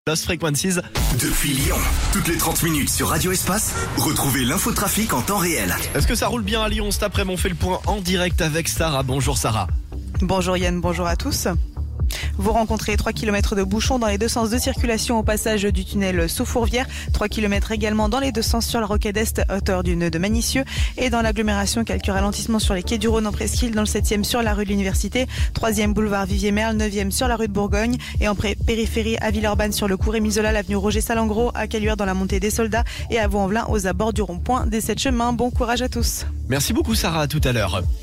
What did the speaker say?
Lost Frequencies. Depuis Lyon, toutes les 30 minutes sur Radio Espace, retrouvez l'infotrafic en temps réel. Est-ce que ça roule bien à Lyon cet après-midi? On fait le point en direct avec Sarah. Bonjour Sarah. Bonjour Yann, bonjour à tous. Vous rencontrez 3 km de bouchons dans les deux sens de circulation au passage du tunnel sous Fourvière. 3 km également dans les deux sens sur la rocade Est à hauteur du nœud de Manicieux. Et dans l'agglomération, quelques ralentissements sur les quais du Rhône en Presqu'île, dans le 7e sur la rue de l'Université, 3e boulevard Vivier-Merle, 9e sur la rue de Bourgogne et en périphérie à Villeurbanne sur le cours Émisola, l'avenue Roger Salengro, à Caluire dans la montée des Soldats et à Vaux-en-Velin aux abords du rond-point des 7 chemins. Bon courage à tous. Merci beaucoup Sarah, à tout à l'heure.